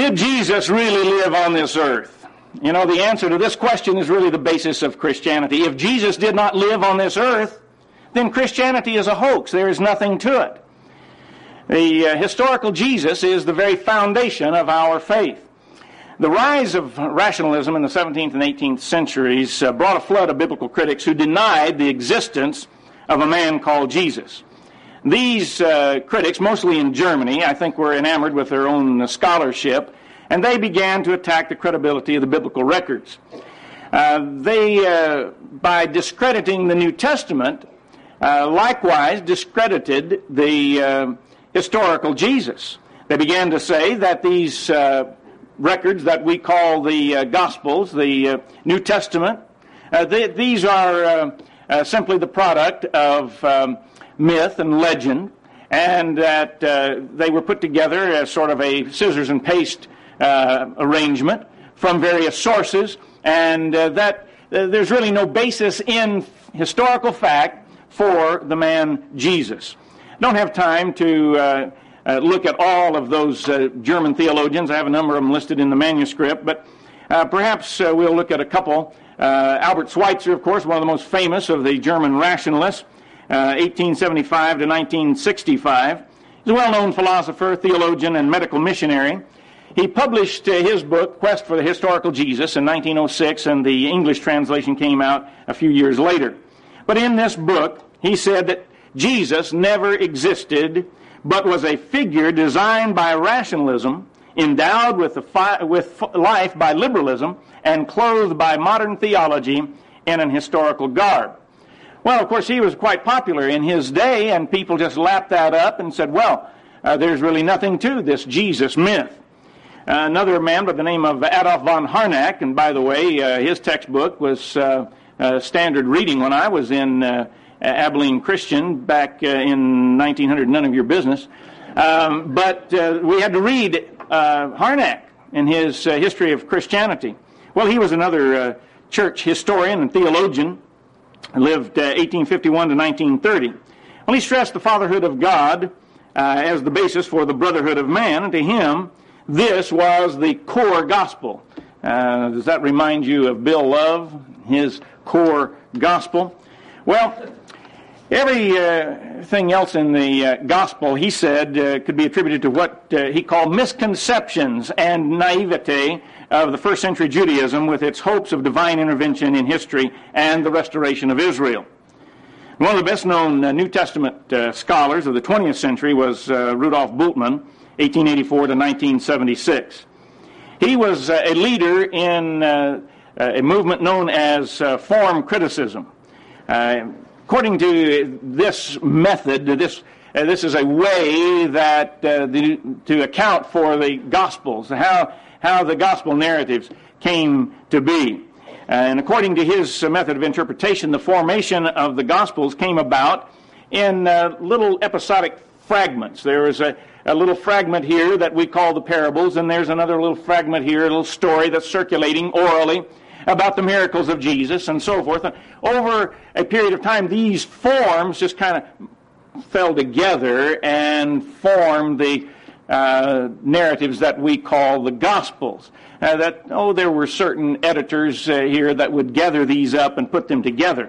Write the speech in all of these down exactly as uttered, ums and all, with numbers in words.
Did Jesus really live on this earth? You know, the answer to this question is really the basis of Christianity. If Jesus did not live on this earth, then Christianity is a hoax. There is nothing to it. The uh, historical Jesus is the very foundation of our faith. The rise of rationalism in the seventeenth and eighteenth centuries uh, brought a flood of biblical critics who denied the existence of a man called Jesus. These uh, critics, mostly in Germany, I think were enamored with their own uh, scholarship, and they began to attack the credibility of the biblical records. Uh, they, uh, by discrediting the New Testament, uh, likewise discredited the uh, historical Jesus. They began to say that these uh, records that we call the uh, Gospels, the uh, New Testament, uh, they, these are uh, uh, simply the product of um, myth and legend, and that uh, they were put together as sort of a scissors and paste uh, arrangement from various sources, and uh, that uh, there's really no basis in historical fact for the man Jesus. Don't have time to uh, uh, look at all of those uh, German theologians. I have a number of them listed in the manuscript, but uh, perhaps uh, we'll look at a couple. Uh, Albert Schweitzer, of course, one of the most famous of the German rationalists, uh, eighteen seventy-five to nineteen sixty-five. He's a well-known philosopher, theologian, and medical missionary. He published uh, his book, Quest for the Historical Jesus, in nineteen oh six, and the English translation came out a few years later. But in this book, he said that Jesus never existed, but was a figure designed by rationalism, endowed with, the fi- with life by liberalism, and clothed by modern theology in an historical garb. Well, of course, he was quite popular in his day, and people just lapped that up and said, well, uh, there's really nothing to this Jesus myth. Uh, another man by the name of Adolf von Harnack, and by the way, uh, his textbook was uh, uh, standard reading when I was in uh, Abilene Christian back uh, in nineteen hundred, none of your business. Um, but uh, we had to read uh, Harnack in his uh, History of Christianity. Well, he was another uh, church historian and theologian, lived uh, eighteen fifty-one to nineteen thirty. Well, he stressed the fatherhood of God uh, as the basis for the brotherhood of man, and to him, this was the core gospel. Uh, does that remind you of Bill Love, his core gospel? Well, everything uh, else in the uh, gospel, he said, uh, could be attributed to what uh, he called misconceptions and naivete of the first century Judaism with its hopes of divine intervention in history and the restoration of Israel. One of the best known uh, New Testament uh, scholars of the twentieth century was uh, Rudolf Bultmann, eighteen eighty-four to nineteen seventy-six. He was uh, a leader in uh, a movement known as uh, form criticism. Uh, according to this method, this uh, this is a way that uh, the, to account for the Gospels, how how the Gospel narratives came to be. Uh, and according to his uh, method of interpretation, the formation of the Gospels came about in uh, little episodic fragments. There is a, a little fragment here that we call the parables, and there's another little fragment here, a little story that's circulating orally about the miracles of Jesus and so forth. And over a period of time, these forms just kind of fell together and formed the uh, narratives that we call the Gospels. Uh, that, oh, there were certain editors uh, here that would gather these up and put them together.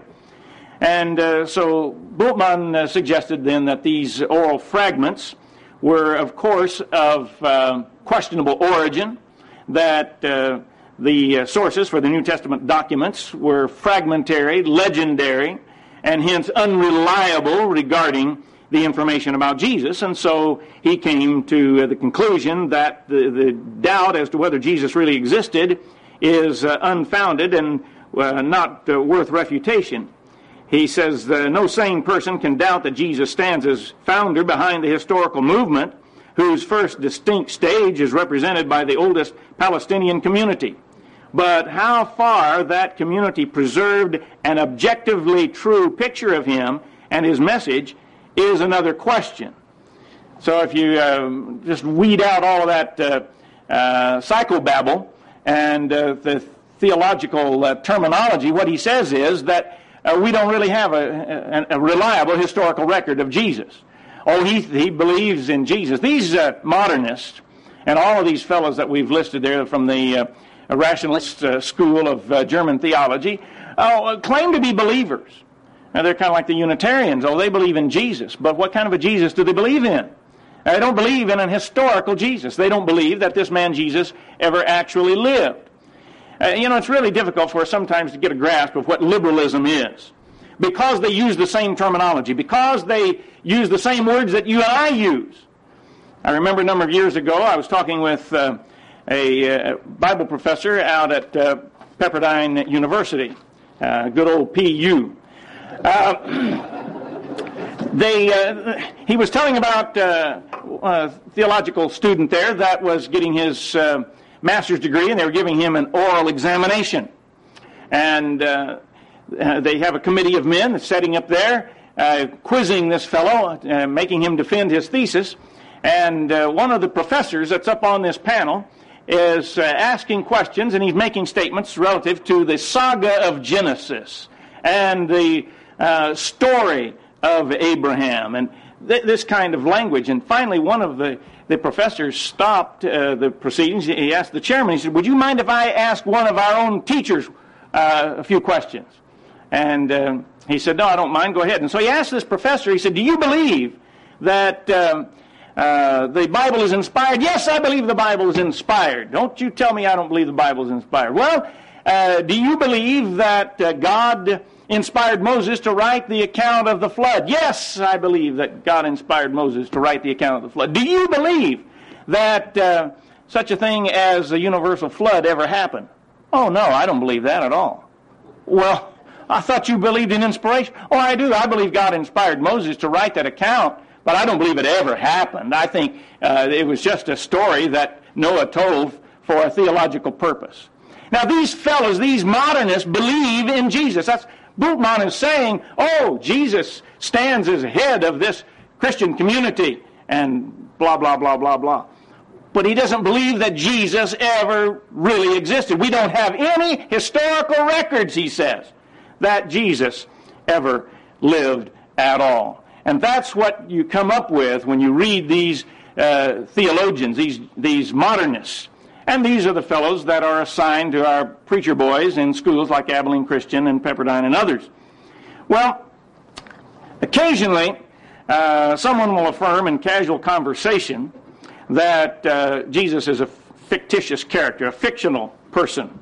And uh, so Bultmann uh, suggested then that these oral fragments were, of course, of uh, questionable origin, that uh, the uh, sources for the New Testament documents were fragmentary, legendary, and hence unreliable regarding the information about Jesus. And so he came to uh, the conclusion that the, the doubt as to whether Jesus really existed is uh, unfounded and uh, not uh, worth refutation. He says uh, no sane person can doubt that Jesus stands as founder behind the historical movement, whose first distinct stage is represented by the oldest Palestinian community. But how far that community preserved an objectively true picture of him and his message is another question. So if you uh, just weed out all of that uh, uh, psychobabble and uh, the theological uh, terminology, what he says is that Uh, we don't really have a, a, a reliable historical record of Jesus. Oh, he, he believes in Jesus. These uh, modernists And all of these fellows that we've listed there from the uh, rationalist uh, school of uh, German theology uh, claim to be believers. Now, they're kind of like the Unitarians. Oh, they believe in Jesus. But what kind of a Jesus do they believe in? They don't believe in an historical Jesus. They don't believe that this man Jesus ever actually lived. Uh, you know, it's really difficult for us sometimes to get a grasp of what liberalism is, because they use the same terminology, because they use the same words that you and I use. I remember a number of years ago, I was talking with uh, a uh, Bible professor out at uh, Pepperdine University, uh, good old P U. Uh, they, uh, he was telling about uh, a theological student there that was getting his uh, master's degree, and they were giving him an oral examination. And uh, uh, they have a committee of men setting up there, uh, quizzing this fellow, uh, making him defend his thesis. And uh, one of the professors that's up on this panel is uh, asking questions, and he's making statements relative to the saga of Genesis and the uh, story of Abraham, and th- this kind of language. And finally, one of the, the professors stopped uh, the proceedings. He asked the chairman, he said, "Would you mind if I ask one of our own teachers uh, a few questions?" And uh, he said, "No, I don't mind. Go ahead." And so he asked this professor, he said, "Do you believe that um, uh, the Bible is inspired?" "Yes, I believe the Bible is inspired." "Don't you tell me I don't believe the Bible is inspired." "Well, uh, do you believe that uh, God inspired Moses to write the account of the flood?" "Yes, I believe that God inspired Moses to write the account of the flood." "Do you believe that uh, such a thing as a universal flood ever happened?" "Oh, no, I don't believe that at all." "Well, I thought you believed in inspiration." "Oh, I do. I believe God inspired Moses to write that account, but I don't believe it ever happened. I think uh, it was just a story that Noah told for a theological purpose." Now, these fellows, these modernists, believe in Jesus. That's Bultmann is saying, oh, Jesus stands as head of this Christian community, and blah, blah, blah, blah, blah. But he doesn't believe that Jesus ever really existed. We don't have any historical records, he says, that Jesus ever lived at all. And that's what you come up with when you read these uh, theologians, these, these modernists. And these are the fellows that are assigned to our preacher boys in schools like Abilene Christian and Pepperdine and others. Well, occasionally, uh, someone will affirm in casual conversation that uh, Jesus is a fictitious character, a fictional person.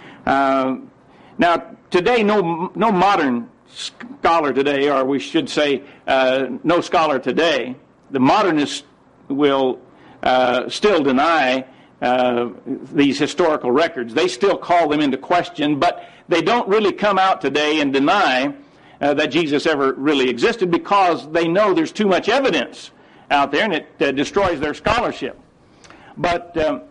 Uh, now, today, no, no modern scholar today, or we should say uh, no scholar today, the modernists will uh, still deny Uh, these historical records. They still call them into question, but they don't really come out today and deny uh, that Jesus ever really existed, because they know there's too much evidence out there, and it uh, destroys their scholarship. But um,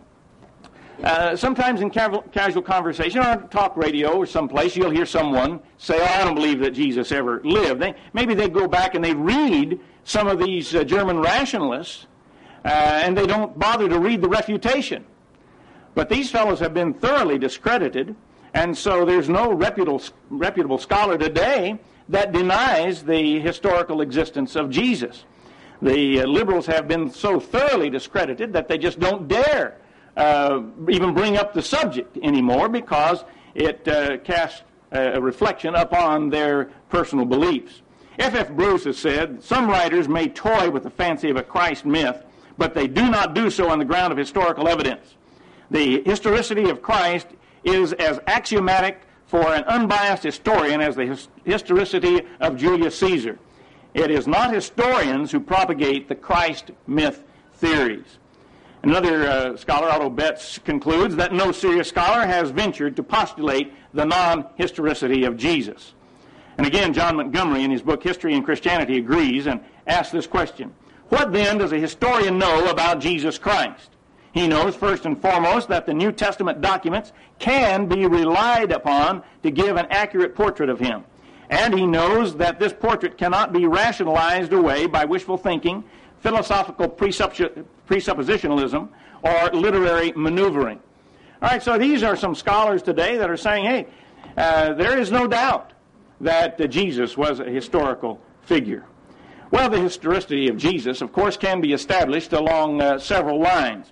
uh, sometimes in casual, casual conversation or talk radio or someplace, you'll hear someone say, "Oh, I don't believe that Jesus ever lived." They, maybe they go back and they read some of these uh, German rationalists, Uh, and they don't bother to read the refutation. But these fellows have been thoroughly discredited, and so there's no reputable, reputable scholar today that denies the historical existence of Jesus. The uh, liberals have been so thoroughly discredited that they just don't dare uh, even bring up the subject anymore, because it uh, casts a reflection upon their personal beliefs. F F Bruce has said, "Some writers may toy with the fancy of a Christ myth, but they do not do so on the ground of historical evidence. The historicity of Christ is as axiomatic for an unbiased historian as the his- historicity of Julius Caesar. It is not historians who propagate the Christ myth theories." Another uh, scholar, Otto Betts, concludes that no serious scholar has ventured to postulate the non-historicity of Jesus. And again, John Montgomery, in his book History and Christianity, agrees and asks this question: what then does a historian know about Jesus Christ? He knows, first and foremost, that the New Testament documents can be relied upon to give an accurate portrait of him. And he knows that this portrait cannot be rationalized away by wishful thinking, philosophical presuppo- presuppositionalism, or literary maneuvering. All right, so these are some scholars today that are saying, hey, uh, there is no doubt that uh, Jesus was a historical figure. Well, the historicity of Jesus, of course, can be established along uh, several lines.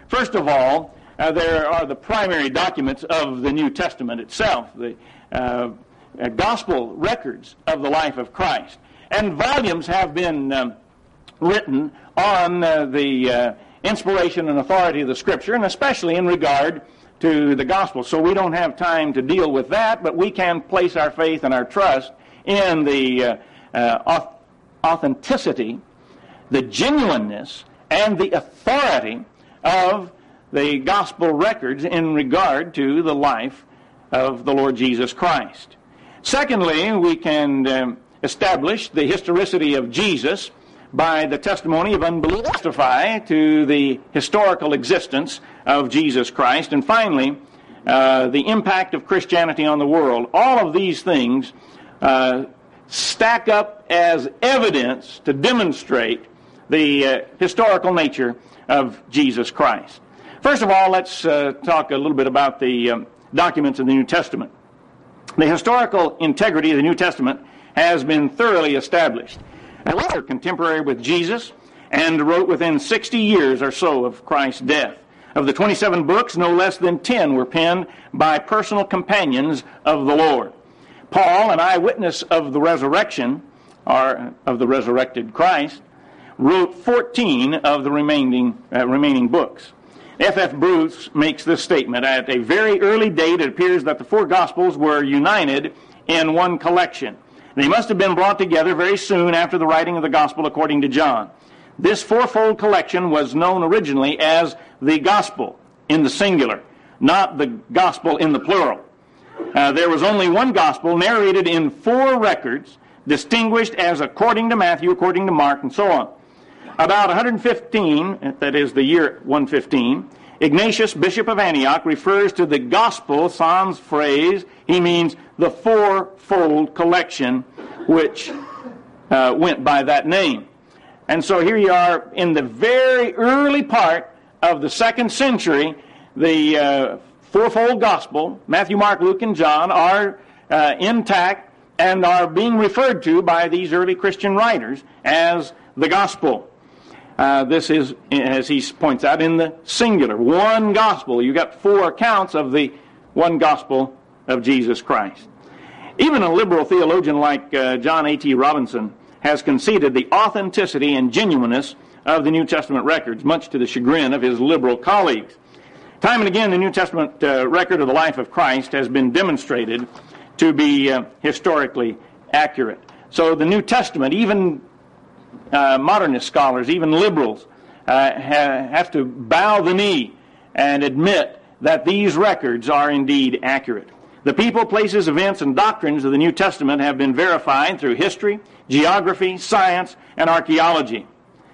First of all, uh, there are the primary documents of the New Testament itself, the uh, uh, gospel records of the life of Christ. And volumes have been um, written on uh, the uh, inspiration and authority of the Scripture, and especially in regard to the gospel. So we don't have time to deal with that, but we can place our faith and our trust in the uh, uh, authenticity, the genuineness, and the authority of the gospel records in regard to the life of the Lord Jesus Christ. Secondly, we can um, establish the historicity of Jesus by the testimony of unbelievers testify to the historical existence of Jesus Christ. And finally, uh, the impact of Christianity on the world. All of these things uh, stack up as evidence to demonstrate the uh, historical nature of Jesus Christ. First of all, let's uh, talk a little bit about the um, documents of the New Testament. The historical integrity of the New Testament has been thoroughly established. And they were contemporary with Jesus and wrote within sixty years or so of Christ's death. Of the twenty-seven books, no less than ten were penned by personal companions of the Lord. Paul, an eyewitness of the resurrection, or of the resurrected Christ, wrote fourteen of the remaining uh, remaining books. F F Bruce makes this statement: at a very early date, it appears that the four Gospels were united in one collection. They must have been brought together very soon after the writing of the Gospel according to John. This fourfold collection was known originally as the Gospel in the singular, not the Gospel in the plural. Uh, there was only one Gospel narrated in four records, distinguished as according to Matthew, according to Mark, and so on. About one hundred fifteen, that is the year one fifteen, Ignatius, Bishop of Antioch, refers to the Gospel sans phrase. He means the fourfold collection, which uh, went by that name. And so here you are in the very early part of the second century. The uh, fourfold Gospel, Matthew, Mark, Luke, and John, are uh, intact and are being referred to by these early Christian writers as the Gospel. Uh, this is, as he points out, in the singular. One gospel. You've got four accounts of the one gospel of Jesus Christ. Even a liberal theologian like uh, John A T Robinson has conceded the authenticity and genuineness of the New Testament records, much to the chagrin of his liberal colleagues. Time and again, the New Testament uh, record of the life of Christ has been demonstrated to be uh, historically accurate. So the New Testament, even Uh, modernist scholars, even liberals, uh, ha- have to bow the knee and admit that these records are indeed accurate. The people, places, events, and doctrines of the New Testament have been verified through history, geography, science, and archaeology.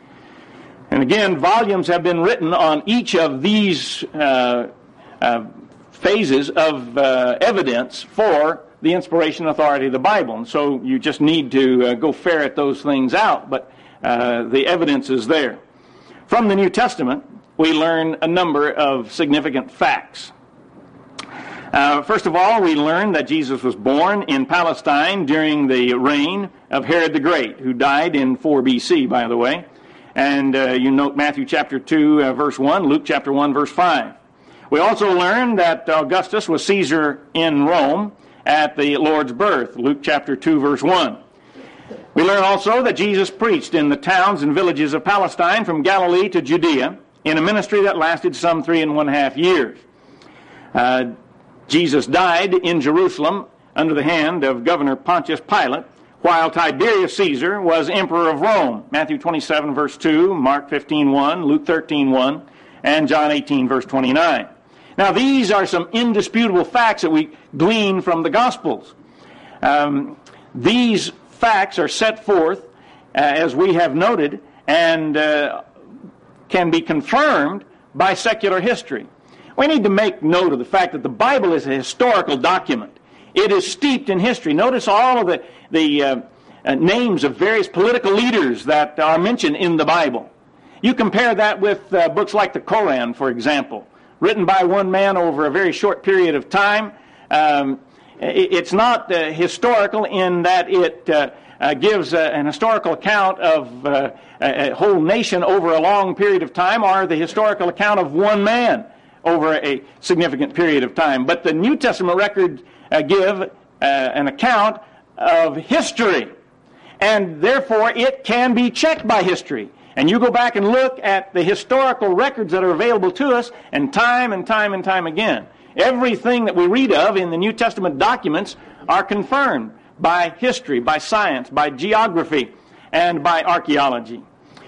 And again, volumes have been written on each of these uh, uh, phases of uh, evidence for the inspiration authority of the Bible. And so you just need to uh, go ferret those things out, but uh, the evidence is there. From the New Testament, we learn a number of significant facts. Uh, first of all, we learn that Jesus was born in Palestine during the reign of Herod the Great, who died in four B C, by the way. And uh, you note Matthew chapter two, uh, verse one, Luke chapter one, verse five. We also learn that Augustus was Caesar in Rome at the Lord's birth, Luke chapter two, verse one. We learn also that Jesus preached in the towns and villages of Palestine from Galilee to Judea in a ministry that lasted some three and one half years. Uh, Jesus died in Jerusalem under the hand of Governor Pontius Pilate, while Tiberius Caesar was emperor of Rome, Matthew twenty-seven, verse two, Mark fifteen, one, Luke thirteen, one, and John eighteen, verse twenty-nine. Now, these are some indisputable facts that we glean from the Gospels. Um, these facts are set forth, uh, as we have noted, and uh, can be confirmed by secular history. We need to make note of the fact that the Bible is a historical document. It is steeped in history. Notice all of the, the uh, uh, names of various political leaders that are mentioned in the Bible. You compare that with uh, books like the Koran, for example, written by one man over a very short period of time. Um, it, it's not uh, historical in that it uh, uh, gives uh, an historical account of uh, a, a whole nation over a long period of time, or the historical account of one man over a significant period of time. But the New Testament records uh, give uh, an account of history, and therefore it can be checked by history. And you go back and look at the historical records that are available to us, and time and time and time again, everything that we read of in the New Testament documents are confirmed by history, by science, by geography, and by archaeology.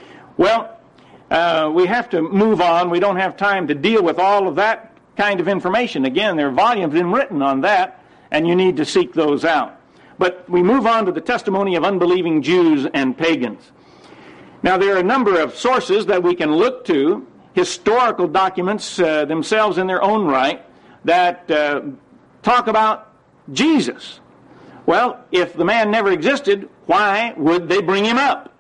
Well, uh, we have to move on. We don't have time to deal with all of that kind of information. Again, there are volumes been written on that, and you need to seek those out. But we move on to the testimony of unbelieving Jews and pagans. Now, there are a number of sources that we can look to, historical documents uh, themselves in their own right, that uh, talk about Jesus. Well, if the man never existed, why would they bring him up?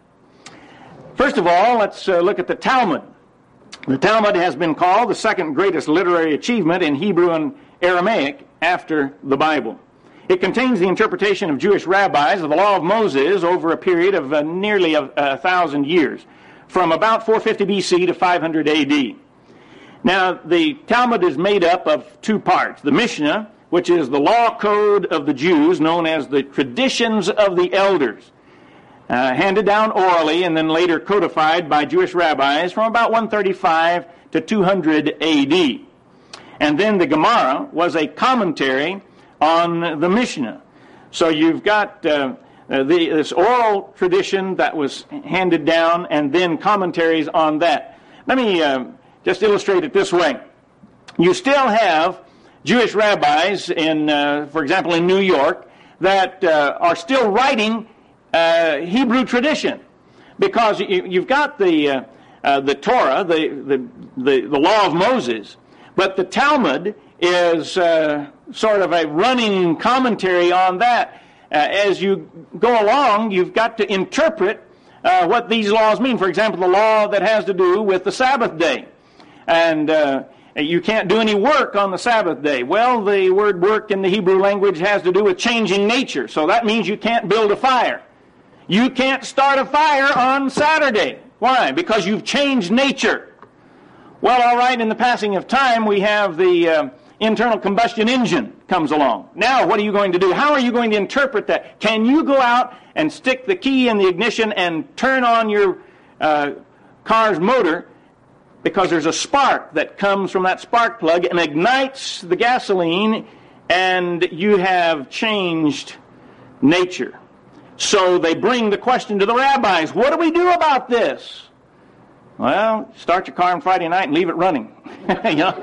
First of all, let's uh, look at the Talmud. The Talmud has been called the second greatest literary achievement in Hebrew and Aramaic after the Bible. It contains the interpretation of Jewish rabbis of the law of Moses over a period of uh, nearly a, a thousand years, from about four fifty B C to five hundred A D. Now, the Talmud is made up of two parts. The Mishnah, which is the law code of the Jews, known as the traditions of the elders, uh, handed down orally and then later codified by Jewish rabbis from about one thirty-five to two hundred A D. And then the Gemara was a commentary on the Mishnah. So you've got uh, uh, the, this oral tradition that was handed down and then commentaries on that. Let me uh, just illustrate it this way. You still have Jewish rabbis, in, uh, for example, in New York, that uh, are still writing uh, Hebrew tradition, because you, you've got the uh, uh, the Torah, the, the the the law of Moses, but the Talmud is uh, sort of a running commentary on that. Uh, as you go along, you've got to interpret uh, what these laws mean. For example, the law that has to do with the Sabbath day. And uh, you can't do any work on the Sabbath day. Well, the word work in the Hebrew language has to do with changing nature. So that means you can't build a fire. You can't start a fire on Saturday. Why? Because you've changed nature. Well, all right, in the passing of time, we have the uh, internal combustion engine comes along. Now, what are you going to do? How are you going to interpret that? Can you go out and stick the key in the ignition and turn on your uh, car's motor, because there's a spark that comes from that spark plug and ignites the gasoline, and you have changed nature? So they bring the question to the rabbis, what do we do about this? Well, start your car on Friday night and leave it running. you know?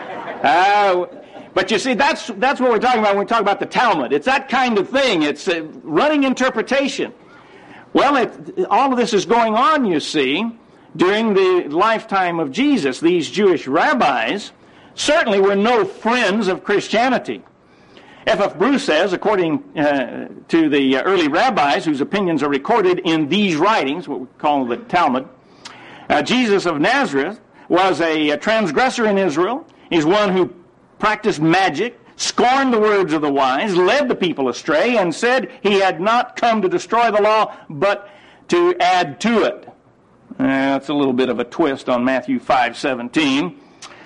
uh, but you see, that's that's what we're talking about when we talk about the Talmud. It's that kind of thing. It's a running interpretation. Well, it, all of this is going on, you see, during the lifetime of Jesus. These Jewish rabbis certainly were no friends of Christianity. F F Bruce says, according uh, to the early rabbis whose opinions are recorded in these writings, what we call the Talmud, Uh, Jesus of Nazareth was a, a transgressor in Israel. He's one who practiced magic, scorned the words of the wise, led the people astray, and said he had not come to destroy the law, but to add to it. Uh, that's a little bit of a twist on Matthew five seventeen.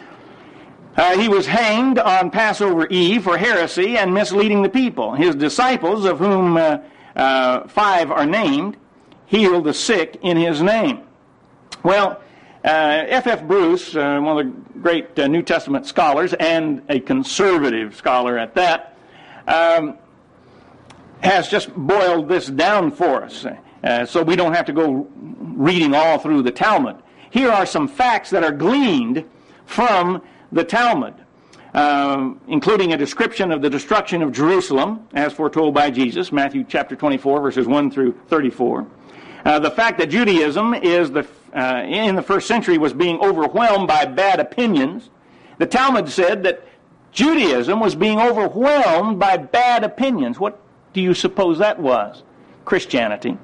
Uh, he was hanged on Passover Eve for heresy and misleading the people. His disciples, of whom uh, uh, five are named, healed the sick in his name. Well, uh, F F Bruce, uh, one of the great uh, New Testament scholars, and a conservative scholar at that, um, has just boiled this down for us, uh, so we don't have to go reading all through the Talmud. Here are some facts that are gleaned from the Talmud, uh, including a description of the destruction of Jerusalem, as foretold by Jesus, Matthew chapter twenty-four, verses one through thirty-four. Uh, the fact that Judaism is the uh, in the first century was being overwhelmed by bad opinions. The Talmud said that Judaism was being overwhelmed by bad opinions. What do you suppose that was? Christianity.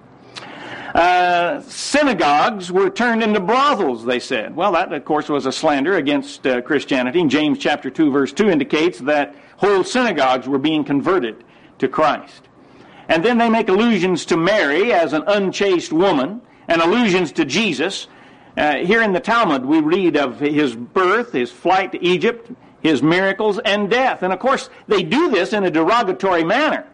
Uh, synagogues were turned into brothels, they said. Well, that, of course, was a slander against uh, Christianity. And James chapter two, verse two indicates that whole synagogues were being converted to Christ. And then they make allusions to Mary as an unchaste woman, and allusions to Jesus. Uh, here in the Talmud, we read of his birth, his flight to Egypt, his miracles, and death. And of course, they do this in a derogatory manner.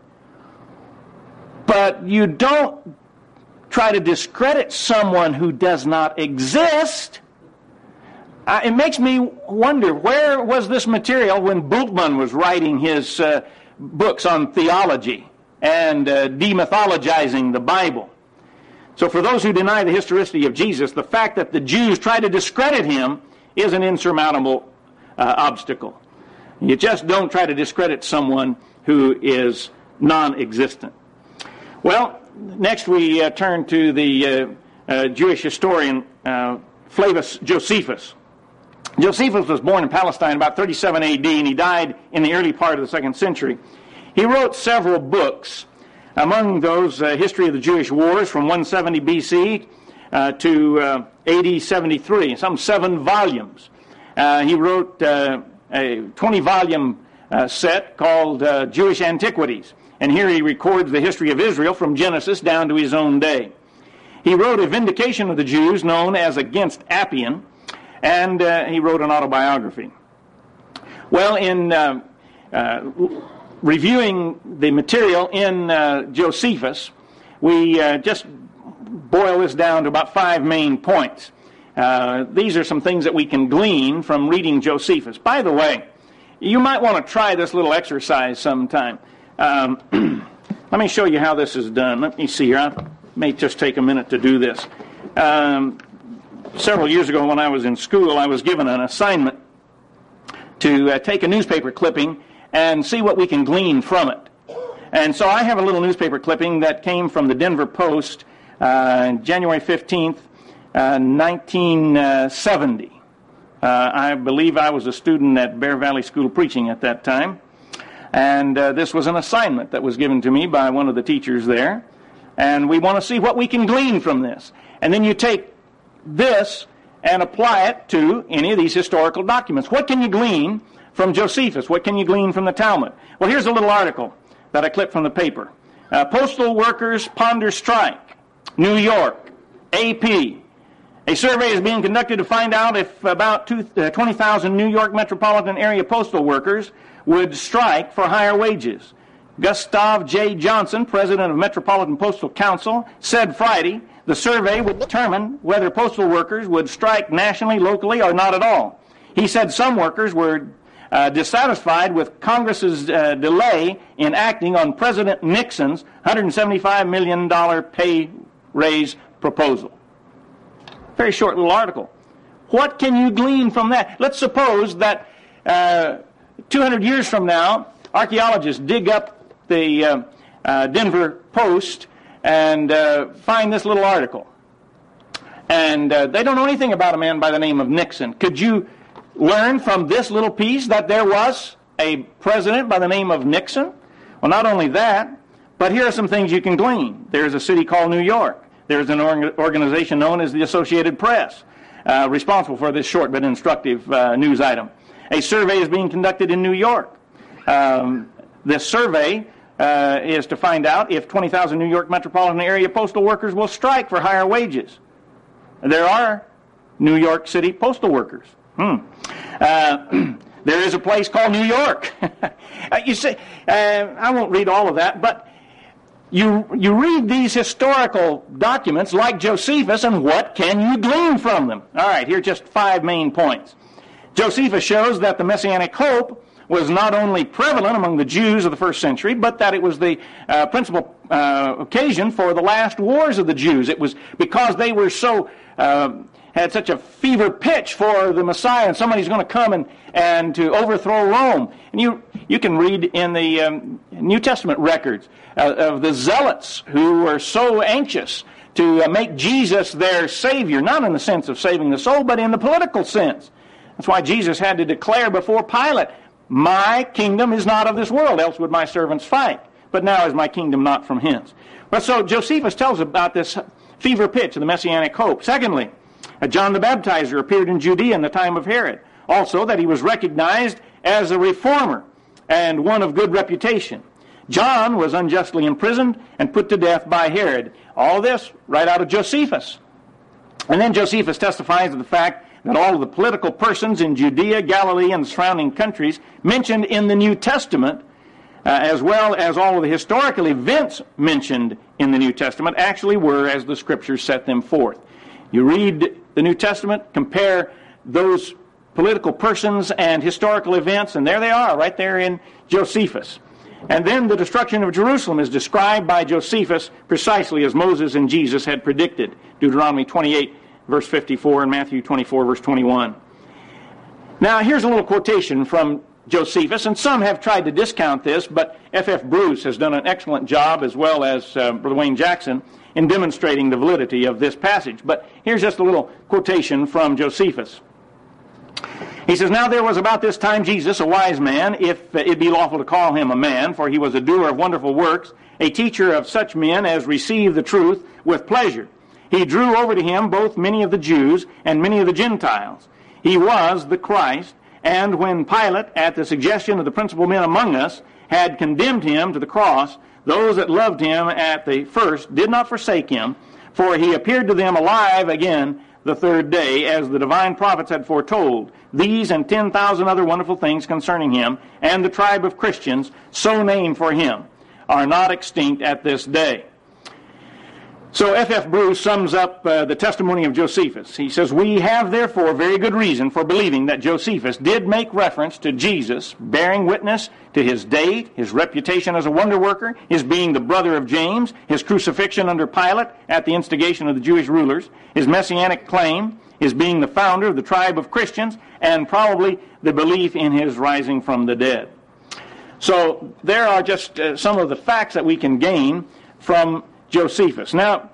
But you don't try to discredit someone who does not exist. Uh, it makes me wonder, where was this material when Bultmann was writing his uh, books on theology and uh, demythologizing the Bible? So for those who deny the historicity of Jesus, the fact that the Jews try to discredit him is an insurmountable uh, obstacle. You just don't try to discredit someone who is non-existent. Well, next we uh, turn to the uh, uh, Jewish historian uh, Flavius Josephus. Josephus was born in Palestine about thirty-seven A D, and he died in the early part of the second century. He wrote several books. Among those, uh, History of the Jewish Wars from one seventy B C uh, to uh, A D seventy-three, some seven volumes. Uh, he wrote uh, a twenty-volume uh, set called uh, Jewish Antiquities, and here he records the history of Israel from Genesis down to his own day. He wrote a vindication of the Jews known as Against Appian, and uh, he wrote an autobiography. Well, in uh, uh, reviewing the material in uh, Josephus, we uh, just boil this down to about five main points. Uh, these are some things that we can glean from reading Josephus. By the way, you might want to try this little exercise sometime. Um, let me show you how this is done. Let me see here. I may just take a minute to do this. Um, several years ago when I was in school, I was given an assignment to uh, take a newspaper clipping and see what we can glean from it. And so I have a little newspaper clipping that came from the Denver Post, uh, January fifteenth, uh, nineteen seventy. Uh, I believe I was a student at Bear Valley School of Preaching at that time. And uh, this was an assignment that was given to me by one of the teachers there. And we want to see what we can glean from this. And then you take this and apply it to any of these historical documents. What can you glean from Josephus? What can you glean from the Talmud? Well, here's a little article that I clipped from the paper. Uh, Postal workers ponder strike. New York. A P. A survey is being conducted to find out if about twenty thousand New York metropolitan area postal workers would strike for higher wages. Gustav J. Johnson, president of Metropolitan Postal Council, said Friday the survey would determine whether postal workers would strike nationally, locally, or not at all. He said some workers were uh, dissatisfied with Congress's uh, delay in acting on President Nixon's one hundred seventy-five million dollars pay raise proposal. Very short little article. What can you glean from that? Let's suppose that uh, two hundred years from now, archaeologists dig up the uh, uh, Denver Post and uh, find this little article. And uh, they don't know anything about a man by the name of Nixon. Could you learn from this little piece that there was a president by the name of Nixon? Well, not only that, but here are some things you can glean. There's a city called New York. There's an org- organization known as the Associated Press, uh, responsible for this short but instructive uh, news item. A survey is being conducted in New York. Um, this survey uh, is to find out if twenty thousand New York metropolitan area postal workers will strike for higher wages. There are New York City postal workers. Hmm. Uh, there is a place called New York. you see, uh, I won't read all of that, but you you read these historical documents like Josephus, and what can you glean from them? All right, here are just five main points. Josephus shows that the Messianic hope was not only prevalent among the Jews of the first century, but that it was the uh, principal uh, occasion for the last wars of the Jews. It was because they were so uh, had such a fever pitch for the Messiah, and somebody's going to come and, and to overthrow Rome. And you you can read in the um, New Testament records uh, of the zealots who were so anxious to uh, make Jesus their Savior, not in the sense of saving the soul, but in the political sense. That's why Jesus had to declare before Pilate, my kingdom is not of this world, else would my servants fight. But now is my kingdom not from hence. But so Josephus tells about this fever pitch of the Messianic hope. Secondly, John the Baptizer appeared in Judea in the time of Herod. Also that he was recognized as a reformer and one of good reputation. John was unjustly imprisoned and put to death by Herod. All this right out of Josephus. And then Josephus testifies to the fact that all of the political persons in Judea, Galilee, and the surrounding countries mentioned in the New Testament, uh, as well as all of the historical events mentioned in the New Testament, actually were as the Scriptures set them forth. You read the New Testament, compare those political persons and historical events, and there they are, right there in Josephus. And then the destruction of Jerusalem is described by Josephus precisely as Moses and Jesus had predicted. Deuteronomy twenty-eight, verse fifty-four, and Matthew twenty-four, verse twenty-one. Now, here's a little quotation from Josephus, and some have tried to discount this, but F F Bruce has done an excellent job, as well as uh, Brother Wayne Jackson, in demonstrating the validity of this passage. But here's just a little quotation from Josephus. He says, "Now there was about this time Jesus, a wise man, if it be lawful to call him a man, for he was a doer of wonderful works, a teacher of such men as receive the truth with pleasure. He drew over to him both many of the Jews and many of the Gentiles. He was the Christ, and when Pilate, at the suggestion of the principal men among us, had condemned him to the cross, those that loved him at the first did not forsake him, for he appeared to them alive again the third day, as the divine prophets had foretold. These and ten thousand other wonderful things concerning him, and the tribe of Christians, so named for him, are not extinct at this day." So F F Bruce sums up uh, the testimony of Josephus. He says, "We have therefore very good reason for believing that Josephus did make reference to Jesus, bearing witness to his date, his reputation as a wonder worker, his being the brother of James, his crucifixion under Pilate at the instigation of the Jewish rulers, his messianic claim, his being the founder of the tribe of Christians, and probably the belief in his rising from the dead." So there are just uh, some of the facts that we can gain from Josephus. Now,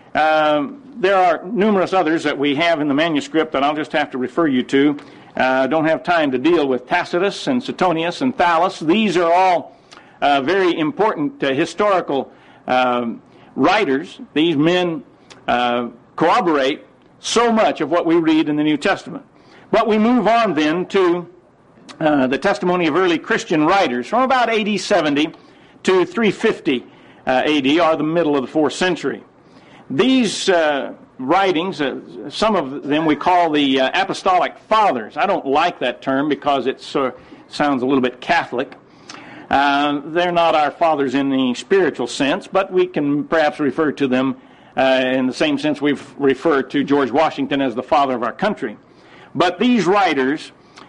um, there are numerous others that we have in the manuscript that I'll just have to refer you to. I uh, don't have time to deal with Tacitus and Suetonius and Thallus. These are all uh, very important uh, historical um, writers. These men uh, corroborate so much of what we read in the New Testament. But we move on then to uh, the testimony of early Christian writers from about A D seventy to three fifty Uh, A D, or the middle of the fourth century. These uh, writings, uh, some of them we call the uh, Apostolic Fathers. I don't like that term because it uh, sounds a little bit Catholic. Uh, they're not our fathers in the spiritual sense, but we can perhaps refer to them uh, in the same sense we've referred to George Washington as the father of our country. But these writers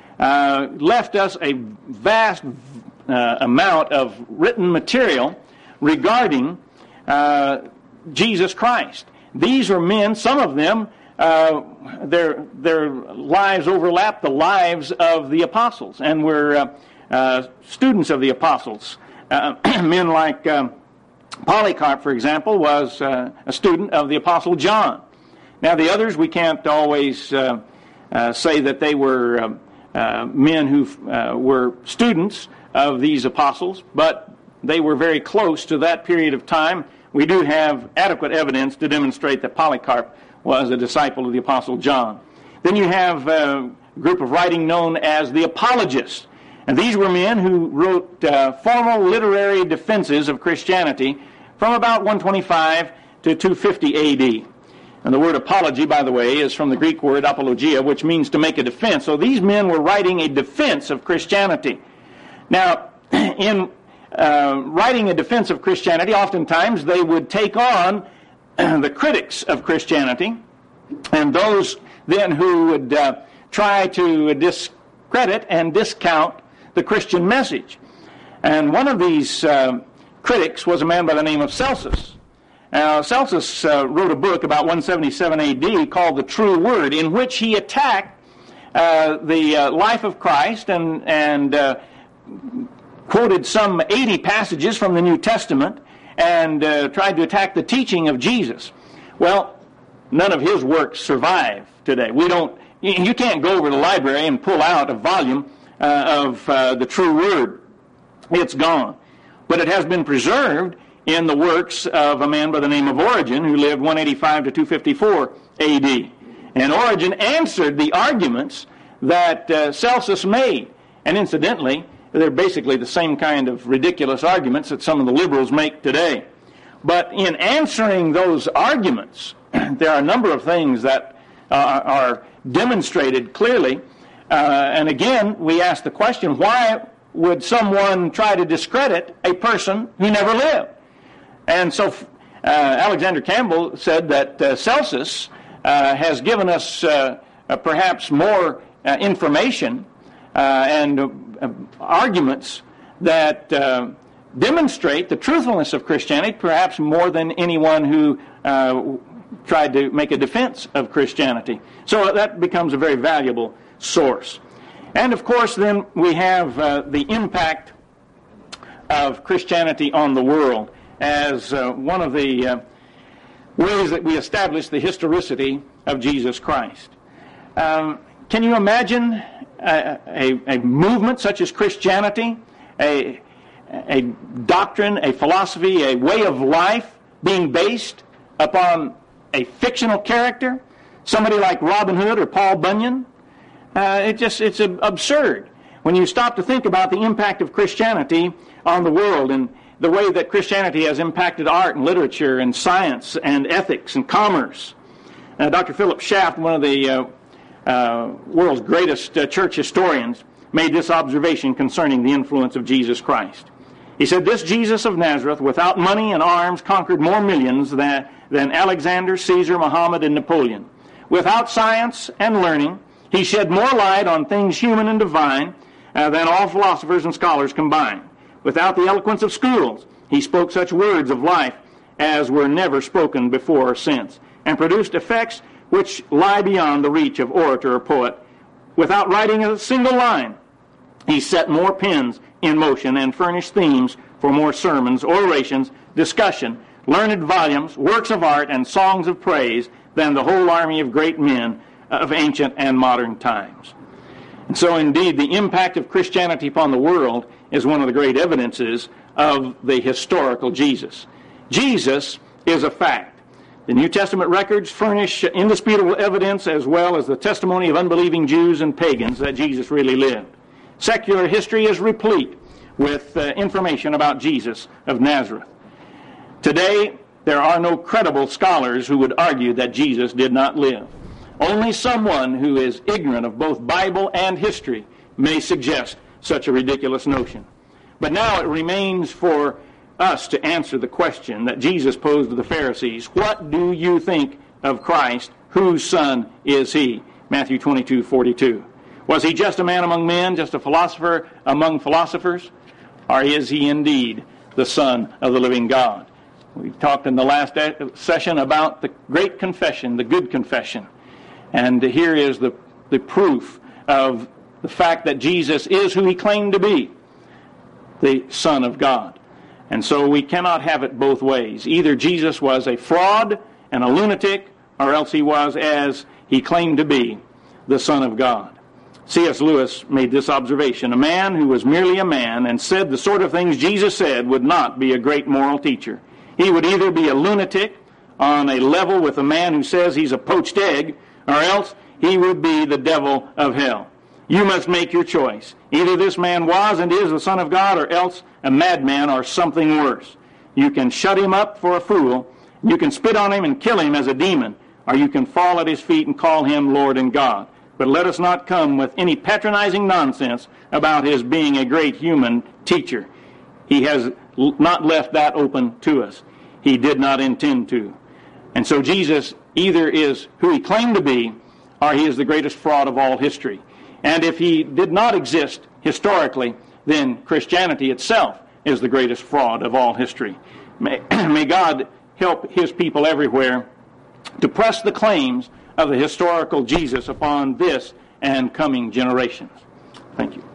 uh, left us a vast uh, amount of written material regarding uh, Jesus Christ. These are men, some of them, uh, their their lives overlap the lives of the apostles, and were uh, uh, students of the apostles. Uh, men like um, Polycarp, for example, was uh, a student of the apostle John. Now the others, we can't always uh, uh, say that they were uh, uh, men who uh, were students of these apostles, but they were very close to that period of time. We do have adequate evidence to demonstrate that Polycarp was a disciple of the Apostle John. Then you have a group of writing known as the Apologists. And these were men who wrote uh, formal literary defenses of Christianity from about one twenty-five to two fifty A D. And the word apology, by the way, is from the Greek word apologia, which means to make a defense. So these men were writing a defense of Christianity. Now, in Uh, writing a defense of Christianity, oftentimes they would take on uh, the critics of Christianity, and those then who would uh, try to discredit and discount the Christian message. And one of these uh, critics was a man by the name of Celsus. Now, Celsus uh, wrote a book about one seventy-seven A D called The True Word, in which he attacked uh, the uh, life of Christ and and uh, quoted some eighty passages from the New Testament and uh, tried to attack the teaching of Jesus. Well, none of his works survive today. We don't. You can't go over to the library and pull out a volume uh, of uh, the True Word. It's gone. But it has been preserved in the works of a man by the name of Origen, who lived one eighty-five to two fifty-four A D. And Origen answered the arguments that uh, Celsus made. And incidentally, they're basically the same kind of ridiculous arguments that some of the liberals make today. But in answering those arguments, there are a number of things that uh, are demonstrated clearly. Uh, and again, we ask the question, why would someone try to discredit a person who never lived? And so uh, Alexander Campbell said that uh, Celsus uh, has given us uh, uh, perhaps more uh, information uh, and uh, arguments that uh, demonstrate the truthfulness of Christianity, perhaps more than anyone who uh, tried to make a defense of Christianity. So that becomes a very valuable source. And of course, then we have uh, the impact of Christianity on the world as uh, one of the uh, ways that we establish the historicity of Jesus Christ. Um, can you imagine a, a, a movement such as Christianity, a, a doctrine, a philosophy, a way of life being based upon a fictional character, somebody like Robin Hood or Paul Bunyan? Uh, it just, it's absurd when you stop to think about the impact of Christianity on the world and the way that Christianity has impacted art and literature and science and ethics and commerce. Uh, Doctor Philip Schaff, one of the uh, uh, world's greatest uh, church historians, made this observation concerning the influence of Jesus Christ. He said, "This Jesus of Nazareth, without money and arms, conquered more millions than, than Alexander, Caesar, Muhammad, and Napoleon. Without science and learning, he shed more light on things human and divine uh, than all philosophers and scholars combined. Without the eloquence of schools, he spoke such words of life as were never spoken before or since, and produced effects which lie beyond the reach of orator or poet. Without writing a single line, he set more pens in motion and furnished themes for more sermons, orations, discussion, learned volumes, works of art, and songs of praise than the whole army of great men of ancient and modern times." And so indeed the impact of Christianity upon the world is one of the great evidences of the historical Jesus. Jesus is a fact. The New Testament records furnish indisputable evidence as well as the testimony of unbelieving Jews and pagans that Jesus really lived. Secular history is replete with uh, information about Jesus of Nazareth. Today, there are no credible scholars who would argue that Jesus did not live. Only someone who is ignorant of both Bible and history may suggest such a ridiculous notion. But now it remains for us to answer the question that Jesus posed to the Pharisees. What do you think of Christ? Whose son is he? Matthew twenty-two forty-two. Was he just a man among men, just a philosopher among philosophers? Or is he indeed the Son of the living God? We talked in the last session about the great confession, the good confession. And here is the, the proof of the fact that Jesus is who he claimed to be, the Son of God. And so we cannot have it both ways. Either Jesus was a fraud and a lunatic, or else he was, as he claimed to be, the Son of God. C S Lewis made this observation: a man who was merely a man and said the sort of things Jesus said would not be a great moral teacher. He would either be a lunatic on a level with a man who says he's a poached egg, or else he would be the devil of hell. You must make your choice. Either this man was and is the Son of God, or else a madman or something worse. You can shut him up for a fool, you can spit on him and kill him as a demon, or you can fall at his feet and call him Lord and God. But let us not come with any patronizing nonsense about his being a great human teacher. He has not left that open to us. He did not intend to. And so Jesus either is who he claimed to be, or he is the greatest fraud of all history. And if he did not exist historically, then Christianity itself is the greatest fraud of all history. May, may God help his people everywhere to press the claims of the historical Jesus upon this and coming generations. Thank you.